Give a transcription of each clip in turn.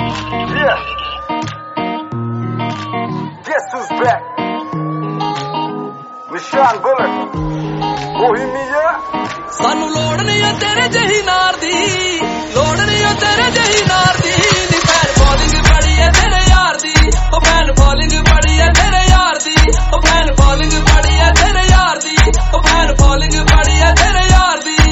Yeah. Guess who's back? Nishan Bullet. Bohemia. सानू लोड़ नहीं है तेरे जही नार दी, लोड़ नहीं है तेरे जही नार दी। नी फैन फॉलोइंग बड़ी है तेरे यार दी, ओ फैन फॉलोइंग बड़ी है तेरे यार दी, ओ फैन फॉलोइंग बड़ी है तेरे यार दी, ओ फैन फॉलोइंग बड़ी है तेरे यार दी।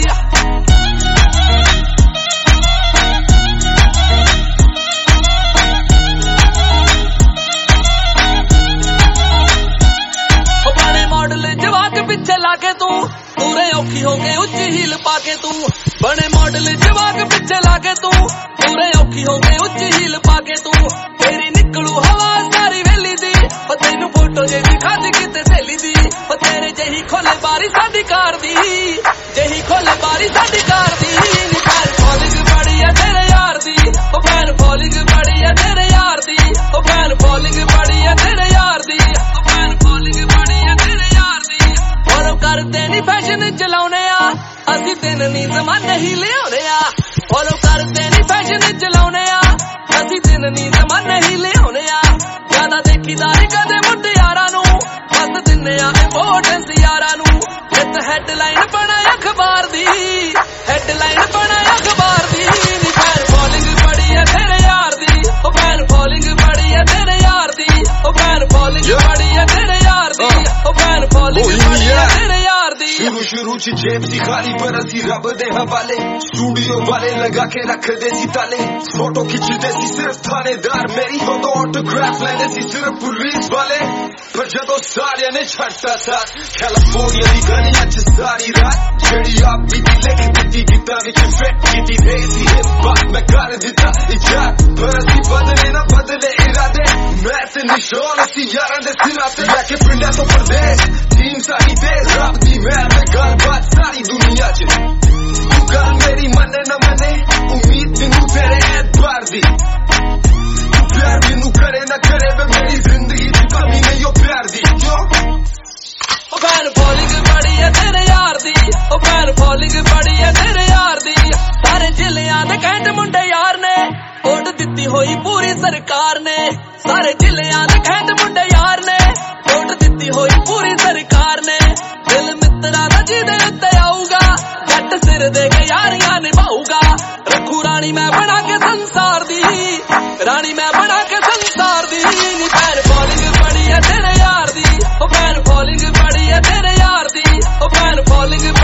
पिछे लाके तू पूरे औखी हो गए उच्च हील पाके तू बने मॉडल जवाक पिछे लाके तू पूरे औखी हो गए उच्च हील पाके तू तेरी निकलू हवा सारी वेली दी तेनू फोटो जे दिखा दी किते सहेली दी तेरे जही खोले बारी साडी कार दी जही खोले बारी साडी कार दी। नी फैन फॉलोइंग बड़ी है तेरे यार दी, ओ फैन फॉलोइंग बड़ी है तेरे यार दी, ओ फैन फॉलोइंग बड़ी है तेरे यार दी, ओ फैन फॉलोइंग बड़ी है तेरे यार दी। करते नी फैशन चलाउने आ असी दिन नी जमाने ही लियाउने आ फॉलो करते नी फैशन चलाउने आ असी दिन नी जमाने ही लियाउने आ ज्यादा देखीदारी कदे मुंडे यारां नू बस दिन्ने आ इंपोर्टेंस यारां नू इस हेडलाइन बना अखबार दी हेडलाइन बना अखबार दी। नी फैन फॉलोइंग बड़ी है तेरे यार दी, ओ फैन फॉलोइंग बड़ी है तेरे यार दी, ओ फैन फॉलोइंग बड़ी है तेरे यार दी, ओ फैन फॉलोइंग बड़ी है तेरे यार दी। शुरू च जेब सी खाली पर असी रब दे हवाले स्टूडियो वाले लगा के रख दे सी ताले फोटो खिंचदे सी सिर्फ थानेदार मेरी फोटो ऑटोग्राफ लेने सी सिर्फ पुलिस वाले पर जदों सारियां ने छड़ता साथ कैलिफोर्निया दी गलियां च सारी रात जेड़ी आप भी लिख दित्ती गीतां विच फिट कीती देसी हिप हॉप मैं कर दित्ता इजाद पर असी बदले ना बदले इरादे मैं ते निशान असी यारां दे सिरां ते लैके पिंडां तो परदेस टीम सारी तेज रब दी मैं गलबात सारी दुनिया च तू गल मेरी मने न मने उम्मीद मैनू तेरे एतबार दी तू प्यार मैनू करे न करे वे मेरी जिंदगी च कमी नहीं ओ प्यार दी क्यों। ओ फैन फॉलोइंग बड़ी है तेरे यार दी, ओ फैन फॉलोइंग बड़ी है तेरे यार दी। सारे जिलियां दे कैंट मुंडे यार ने वोट दित्ती होई पूरी सरकार ने सारे जिलियां दे कैंट मुंडे यार ने वोट दित्ती होई पूरी सरकार ने दिल मित्रा दा जिदे उत्ते आऊगा जट सिर दे के यारियां निभाऊगा रखू रानी मैं बना के संसार दी रानी मैं बना के संसार दी। नी फैन फॉलोइंग बड़ी है तेरे यार दी, ओ फैन फॉलोइंग बड़ी है तेरे यार दी, ओ फैन फॉलोइंग